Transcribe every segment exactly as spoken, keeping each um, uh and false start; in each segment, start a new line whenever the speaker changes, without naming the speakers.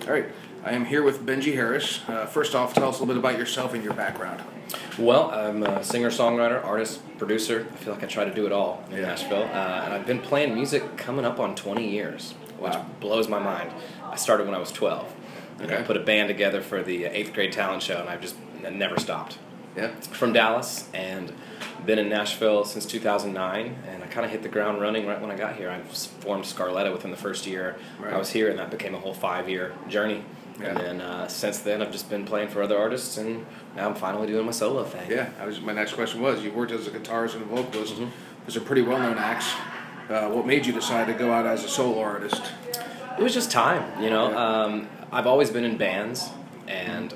All right, I am here with Benji Harris. Uh, first off, tell us a little bit about yourself and your background.
Well, I'm a singer-songwriter, artist, producer. I feel like I try to do it all in
Yeah.
Nashville. Uh, and I've been playing music coming up on twenty years, which
Wow.
blows my mind. I started when I was twelve. And
Okay.
I put a band together for the eighth grade talent show, and I've just never stopped.
Yeah.
From Dallas, and been in Nashville since two thousand nine, and I kind of hit the ground running right when I got here. I formed Scarletta within the first year
Right.
I was here, and that became a whole five-year journey.
Yeah.
And then uh, since then, I've just been playing for other artists, and now I'm finally doing my solo thing.
Yeah, I was, my next question was, you worked as a guitarist and a vocalist.
Mhm.
Those are pretty well-known acts. Uh, what made you decide to go out as a solo artist?
It was just time, you know.
Yeah.
Um, I've always been in bands, and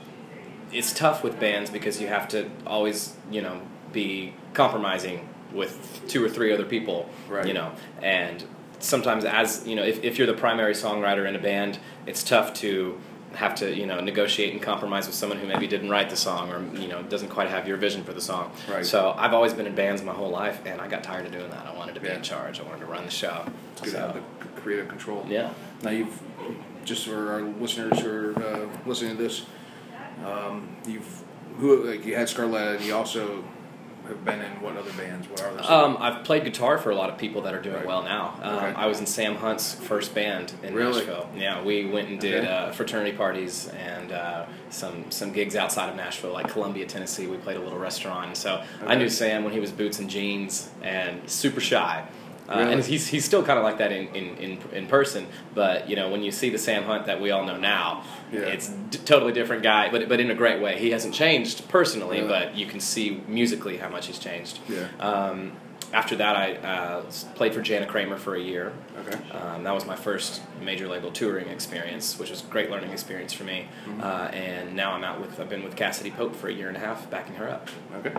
it's tough with bands because you have to always, you know, be compromising with two or three other people,
Right.
you know. And sometimes, as you know, if if you're the primary songwriter in a band, it's tough to have to, you know, negotiate and compromise with someone who maybe didn't write the song or, you know, doesn't quite have your vision for the song.
Right.
So I've always been in bands my whole life, and I got tired of doing that. I wanted to be
Yeah.
in charge. I wanted to run the show.
It's good to
So,
have the c- creative control.
yeah.
Now, you've, just for our listeners who are uh, listening to this, um, you've, who, like, you had Scarletta, and you also have been in what other bands? What are those?
Um, I've played guitar for a lot of people that are doing
Right.
well now. Um,
Okay.
I was in Sam Hunt's first band in
Really?
Nashville. Yeah, we went and did
Okay.
uh, fraternity parties and uh, some some gigs outside of Nashville, like Columbia, Tennessee. We played a little restaurant. So I
Okay.
knew Sam when he was boots and jeans and super shy. Uh,
Really?
And he's he's still kind of like that in, in, in, in person, but you know, when you see the Sam Hunt that we all know now,
Yeah.
it's d- totally different guy, but but in a great way. He hasn't changed personally,
Really?
but you can see musically how much he's changed.
Yeah.
Um, after that, I uh, played for Jana Kramer for a year.
Okay.
Um, that was my first major label touring experience, which was a great learning experience for me.
Mhm.
Uh, and now I'm out with I've been with Cassidy Pope for a year and a half, backing her up.
Okay.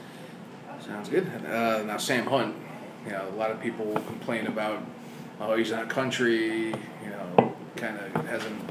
Sounds good. Uh, now, Sam Hunt, you know, a lot of people complain about, oh, he's not country, you know, kind of has an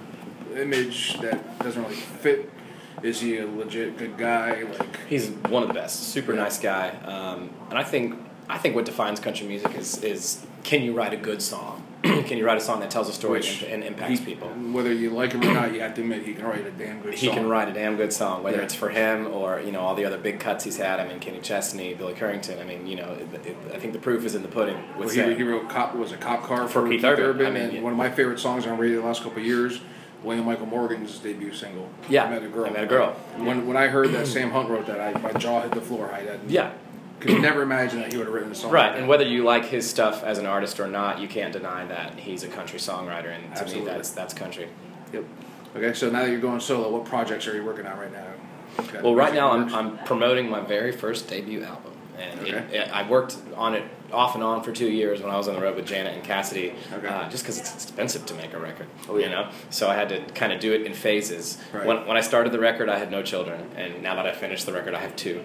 image that doesn't really fit. Is he a legit good guy? Like,
He's one of the best, super
Yeah.
nice guy. Um, and I think I think what defines country music is is can you write a good song? Can you write a song that tells a story
Which
and, and impacts
he-
people?
Whether you like him or not, you have to admit he can write a damn good
He
song.
can write a damn good song, whether
Yeah.
it's for him or, you know, all the other big cuts he's had. I mean, Kenny Chesney, Billy Currington. I mean, you know, it, it, I think the proof is in the pudding with
Well,
Sam.
he, he wrote cop was a cop car for,
For Keith Urban. I mean,
and
yeah.
one of my favorite songs on radio the last couple of years, William Michael Morgan's debut single.
Yeah,
I Met a Girl.
I Met a Girl.
When when I heard that Sam Hunt wrote that, I, my jaw hit the floor. I had,
Yeah,
could never imagine that he would have written a song.
right.
like
And
that.
whether you like his stuff as an artist or not, you can't deny that he's a country songwriter, and to
Absolutely.
me, that's that's country.
Yep. Okay, so now that you're going solo, what projects are you working on right now? Got
Well, right
music
now
in
I'm
works?
I'm promoting my very first debut album, and it,
Okay.
it, I worked on it off and on for two years when I was on the road with Janet and Cassidy,
Okay.
uh, just because it's expensive to make a record,
Oh, yeah.
you know. So I had to kind of do it in phases.
Right.
When when I started the record, I had no children, and now that I finished the record, I have two.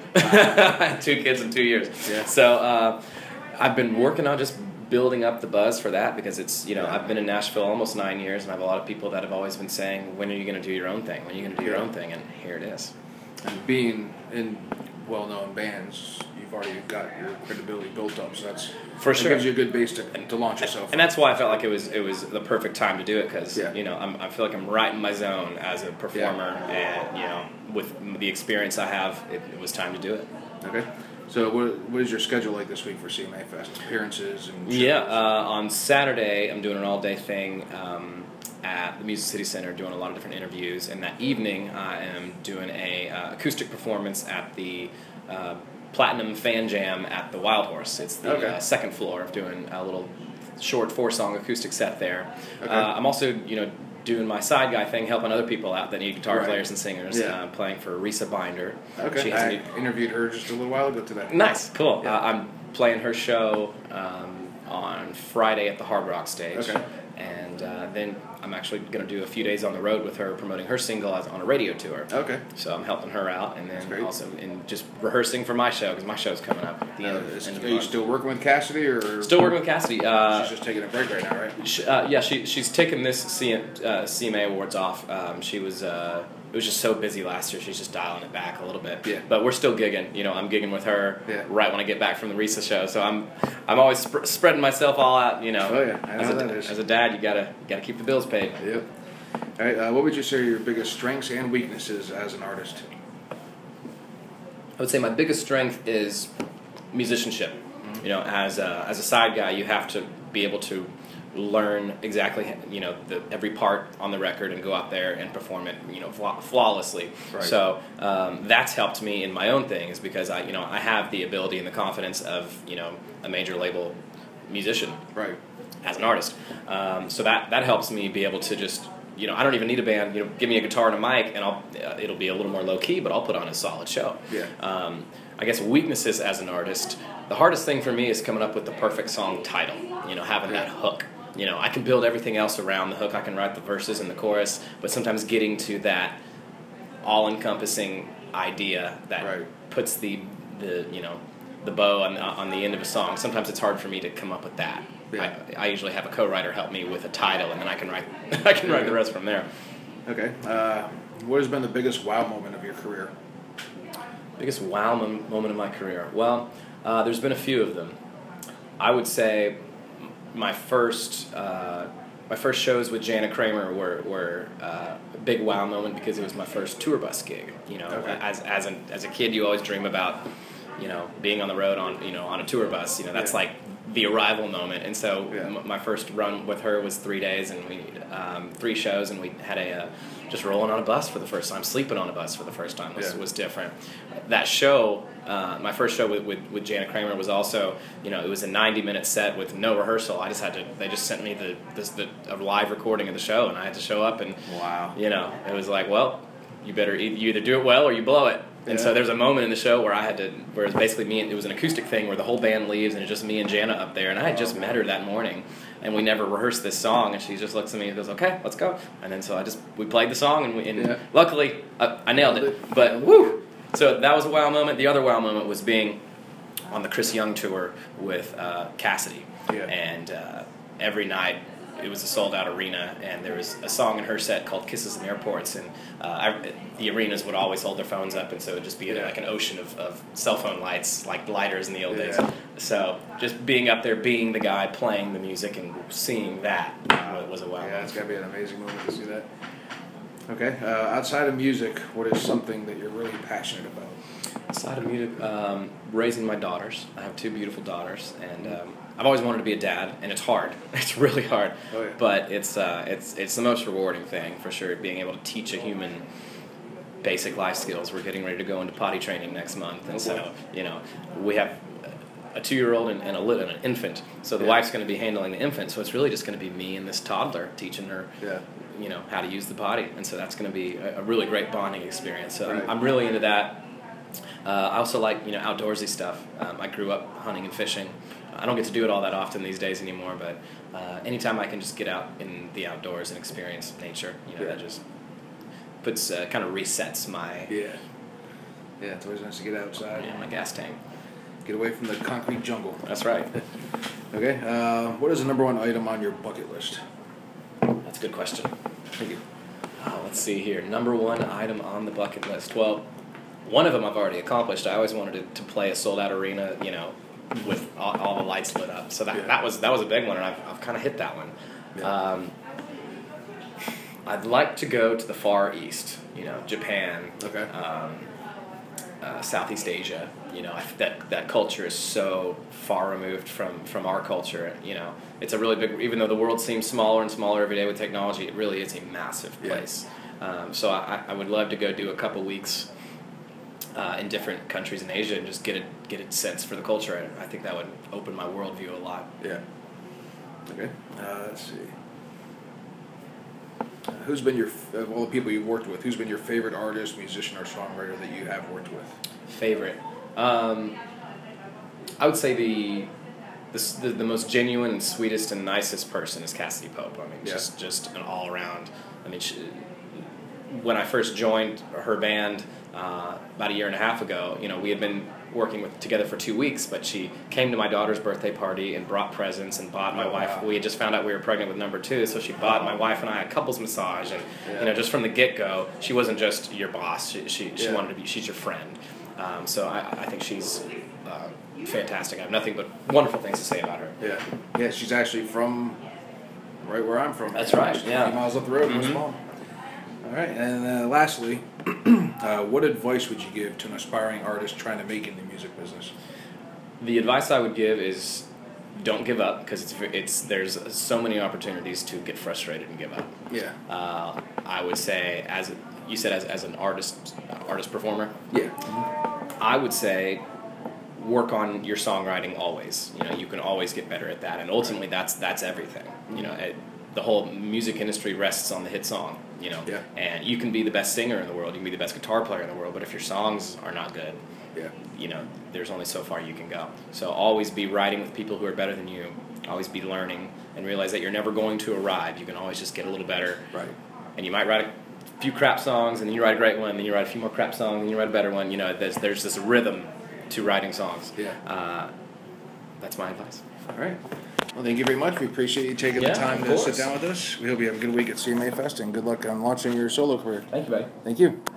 I had two kids in two years.
Yeah.
So uh, I've been working on just building up the buzz for that because it's, you know,
Yeah.
I've been in Nashville almost nine years, and I have a lot of people that have always been saying, when are you going to do your own thing? When are you going to do your
Yeah.
own thing? And here it is.
And being in well-known bands, you've already got your credibility built up, so that's
For
that
sure.
gives you a good base to, to launch yourself.
And that's why I felt like it was it was the perfect time to do it because
Yeah.
you know I'm, I feel like I'm right in my zone as a performer, and you know with the experience I have, it, it was time to do it.
Okay. So what what is your schedule like this week for C M A Fest? Appearances and shows?
Yeah, uh, on Saturday I'm doing an all day thing um, at the Music City Center, doing a lot of different interviews, and that evening I am doing a uh, acoustic performance at the uh, Platinum Fan Jam at the Wild Horse. It's the
Okay.
uh, second floor of doing a little short four song acoustic set there.
Okay.
Uh, I'm also you know doing my side guy thing, helping other people out that need guitar
Right.
players and singers.
Yeah.
Uh, playing for Risa Binder.
Okay.
She has
I
a new,
interviewed her just a little while ago today.
Nice, cool.
Yeah.
Uh, I'm playing her show um, on Friday at the Hard Rock stage,
Okay.
and uh, then I'm actually going to do a few days on the road with her, promoting her single as on a radio tour.
Okay.
So I'm helping her out, and
That's
then
great.
also in just rehearsing for my show because my show's coming up at the
Uh,
end of,
is-
end of
are
the
you
month.
still working with Cassidy, or
Still working with Cassidy. Uh,
she's just taking a break right now, right?
She, uh, yeah, she she's taken this C M, uh, C M A awards off. Um, she was uh, it was just so busy last year. She's just dialing it back a little bit.
Yeah.
But we're still gigging. You know, I'm gigging with her
Yeah.
right when I get back from the Risa show. So I'm I'm always sp- spreading myself all out. You know.
Oh, yeah. I
as
know
a
that is.
as a dad, you gotta you gotta keep the bills paid.
Yep. All right, uh, what would you say are your biggest strengths and weaknesses as an artist?
I would say my biggest strength is musicianship. Mm-hmm. You know, as a, as a side guy, you have to be able to learn exactly, you know, the, every part on the record and go out there and perform it, you know, flaw- flawlessly.
Right.
So um, that's helped me in my own things because I, you know, I have the ability and the confidence of, you know, a major label musician.
Right.
As an artist. Um, so that that helps me be able to just, you know, I don't even need a band. You know, give me a guitar and a mic, and I'll uh, it'll be a little more low key, but I'll put on a solid show.
Yeah.
Um, I guess weaknesses as an artist. The hardest thing for me is coming up with the perfect song title. You know, having that hook. You know, I can build everything else around the hook. I can write the verses and the chorus, but sometimes getting to that all-encompassing idea that
right.
puts the the you know the bow on on the end of a song. Sometimes it's hard for me to come up with that.
Yeah.
I, I usually have a co-writer help me with a title, and then I can write I can write the rest from there.
Okay. Uh, what has been the biggest wow moment of your career?
Biggest wow mom- moment of my career? Well, uh, there's been a few of them. I would say my first uh, my first shows with Jana Kramer were were uh, a big wow moment because it was my first tour bus gig. You know,
okay.
as as an as a kid, you always dream about, you know, being on the road on, you know, on a tour bus. You know, that's
yeah.
like the arrival moment. And so
yeah.
m- my first run with her was three days and we um, three shows, and we had a uh, just rolling on a bus for the first time, sleeping on a bus for the first time was,
yeah.
was different. That show, uh, my first show with, with with Jana Kramer was also, you know, it was a ninety minute set with no rehearsal. I just had to. They just sent me the this the a live recording of the show, and I had to show up and
wow.
You know, it was like, well, you better e- you either do it well or you blow it. And
yeah.
so there's a moment in the show where I had to, where it was basically me, and it was an acoustic thing where the whole band leaves and it's just me and Jana up there. And I had just met her that morning, and we never rehearsed this song. And she just looks at me and goes, "Okay, let's go." And then so I just we played the song, and, we, and
yeah.
luckily I, I nailed it. But woo! So that was a wow moment. The other wow moment was being on the Chris Young tour with uh, Cassidy,
yeah.
and uh, every night. It was a sold-out arena, and there was a song in her set called "Kisses in Airports," and uh, I, the arenas would always hold their phones up, and so it would just be
yeah.
like an ocean of, of cell phone lights, like lighters in the old
yeah.
days. So just being up there, being the guy playing the music, and seeing that wow. was a wow.
Yeah, it's got to be an amazing moment to see that. Okay, uh, outside of music, what is something that you're really passionate about?
Outside of music, um, raising my daughters. I have two beautiful daughters, and um, I've always wanted to be a dad, and it's hard. It's really hard,
oh, yeah.
but it's uh, it's it's the most rewarding thing for sure. Being able to teach a human basic life skills. We're getting ready to go into potty training next month, and so you know we have a two-year-old and, and, a, and an infant. So the
yeah.
wife's going to be handling the infant. So it's really just going to be me and this toddler teaching her,
yeah.
you know, how to use the potty. And so that's going to be a, a really great bonding experience. So
right.
I'm, I'm really into that. Uh, I also like, you know, outdoorsy stuff. Um, I grew up hunting and fishing. I don't get to do it all that often these days anymore, but uh, anytime I can just get out in the outdoors and experience nature, you know,
yeah.
that just puts uh, kind of resets my
yeah yeah. It's always nice to get outside.
Yeah, my gas tank.
Get away from the concrete jungle.
That's right.
Okay. Uh, what is the number one item on your bucket list?
That's a good question.
Thank you.
Oh, let's see here. Number one item on the bucket list. Well, one of them I've already accomplished. I always wanted to, to play a sold-out arena, you know, with all, all the lights lit up. So that
yeah.
that was that was a big one, and I've I've kind of hit that one.
Yeah.
Um, I'd like to go to the Far East, you know, Japan,
Okay.
um, uh, Southeast Asia. You know, I, that that culture is so far removed from, from our culture. You know, it's a really big. Even though the world seems smaller and smaller every day with technology, it really is a massive place. Yeah. Um, so I, I would love to go do a couple weeks uh, in different countries in Asia and just get a get a sense for the culture. And I think that would open my worldview a lot.
Yeah. Okay. Uh, let's see. Uh, who's been your of all the people you've worked with? Who's been your favorite artist, musician, or songwriter that you have worked with?
Favorite. Um, I would say the, the the the most genuine and sweetest and nicest person is Cassidy Pope. I mean,
yeah.
just just an all around. I mean, she, when I first joined her band uh, about a year and a half ago, you know, we had been working with together for two weeks, but she came to my daughter's birthday party and brought presents and bought my
oh,
wife.
Wow.
We had just found out we were pregnant with number two, so she bought my wife and I a couples massage, and
yeah.
you know, just from the get go, she wasn't just your boss. She she, she
yeah.
wanted to be. She's your friend. Um, so I, I think she's uh, fantastic. I have nothing but wonderful things to say about her.
Yeah, yeah. She's actually from right where I'm from.
That's right.
Just
Yeah,
a few miles up the road.
Mm-hmm.
Small. All right, and uh, lastly, uh, what advice would you give to an aspiring artist trying to make it in the music business?
The advice I would give is don't give up, because it's it's there's so many opportunities to get frustrated and give up.
Yeah.
Uh, I would say, as you said, as as an artist artist performer.
Yeah.
I would say work on your songwriting always. You know, you can always get better at that, and ultimately that's that's everything. You know, it, the whole music industry rests on the hit song. You know,
yeah.
And you can be the best singer in the world, you can be the best guitar player in the world, but if your songs are not good,
yeah.
you know, there's only so far you can go. So always be writing with people who are better than you. Always be learning, and realize that you're never going to arrive. You can always just get a little better.
Right.
And you might write a few crap songs, and then you write a great one, and then you write a few more crap songs, and you write a better one. You know, there's there's this rhythm to writing songs.
Yeah.
Uh, that's my advice.
All right. Well, thank you very much. We appreciate you taking
Yeah,
the time
of
to sit
course.
down with us. We hope you have a good week at C M A Fest, and good luck on launching your solo career.
Thank you, buddy.
Thank you.